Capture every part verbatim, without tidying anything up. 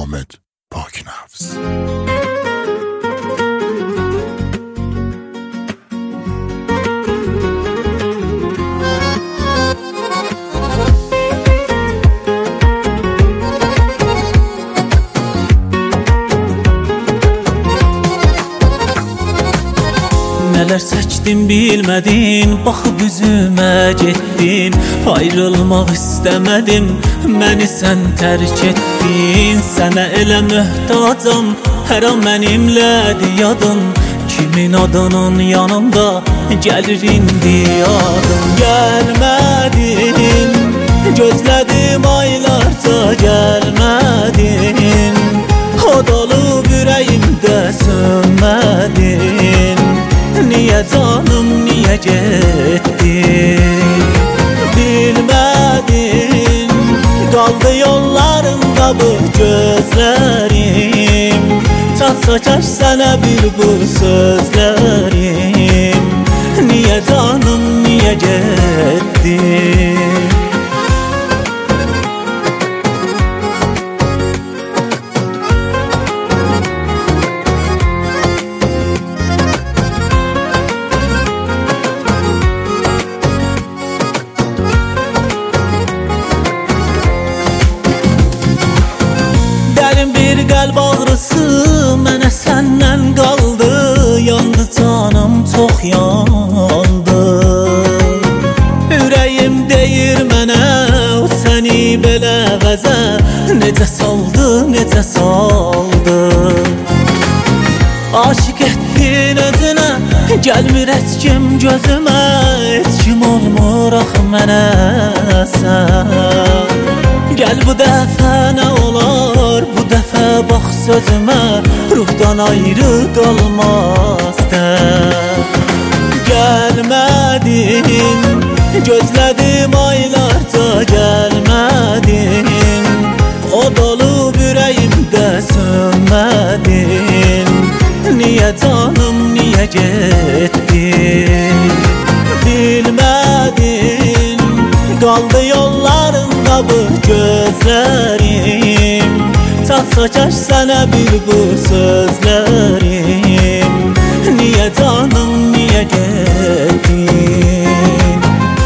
حامد پاکنفس. Neler seçtin bilmedin, bakıp üzüme getdin. Ayrılmak istemedim, məni sən tərk etdin. Sənə elə möhtacam, hər an mənimlədir yadın. Kimin adının yanında gəlir indi yadım. Gəlmədin, gözlədim aylarca gəlmədin. Od olub ürəyimdə sönmədin. Niye canım niye getdin? Bilmədin, qaldı yollarında bu gözlərim. Çatsa kaş sənə bir bu sözlərim. Niye canım niye getdin? Bir qəlb ağrısı mənə səndən qaldı. Yandı canım, çox yandı. Ürəyim deyir mənə, o səni belə vəzə necə saldı, necə saldı. Aşıq etdin özünə, gəlmir heç kim gözümə. Heç kim olmur axı mənə sən. Gəl bu dəfə nə olar, bu dəfə bax sözümə. Ruhdan ayrı qalmazdır. Gəlmədin, gözlədim aylarca gəlmədin. Od olub ürəyimdə sönmədin. Niyə canım, niyə getdin? Bilmədin, qaldı yollarında bu gözlərim. Çatsa kaş sənə bir bu sözlərim. Niyə canım, niyə getdin?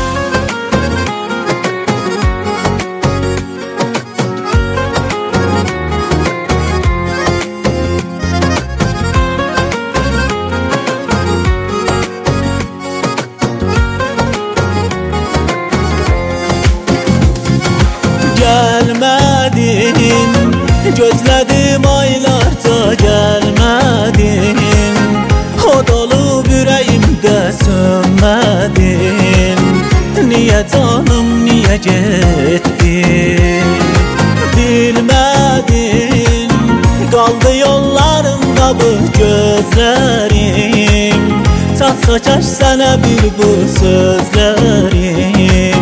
Gəlmədin, gözlədim aylarca gəlmədin. Od olub ürəyimdə sönmədin. Niyə canım, niyə getdin? Bilmədin, qaldı yollarında bu gözlərim. Çatsa kaş sənə bir bu sözlərim.